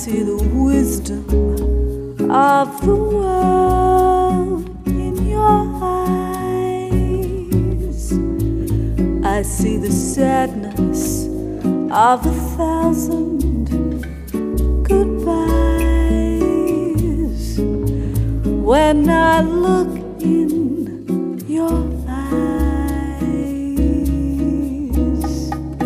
see the wisdom of the world in your eyes. I see the sadness of 1,000 goodbyes when I look in your eyes.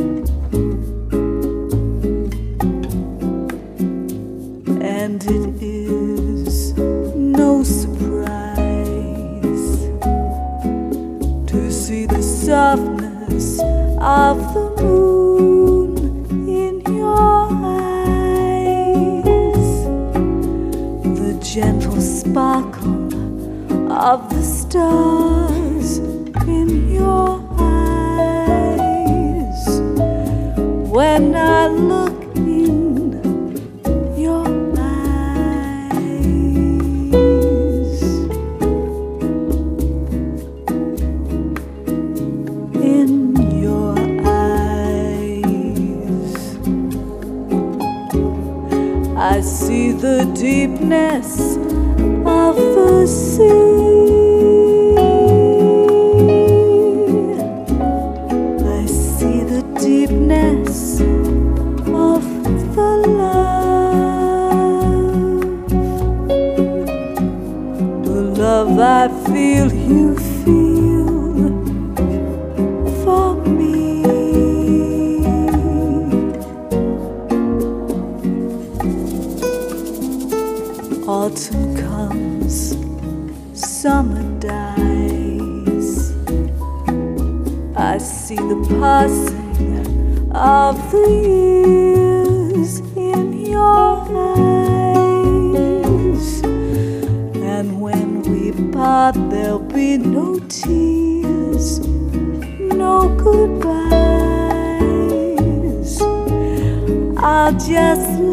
And it is no surprise to see the softness of the moon in your eyes, the gentle sparkle of the stars in your eyes when I look in your eyes. In your eyes I see the deepness of the sea. I see the deepness of the love I feel you feel for me. Autumn comes, summer dies. I see the passing of the years in your eyes, and when we part there'll be no tears, no goodbyes. I'll just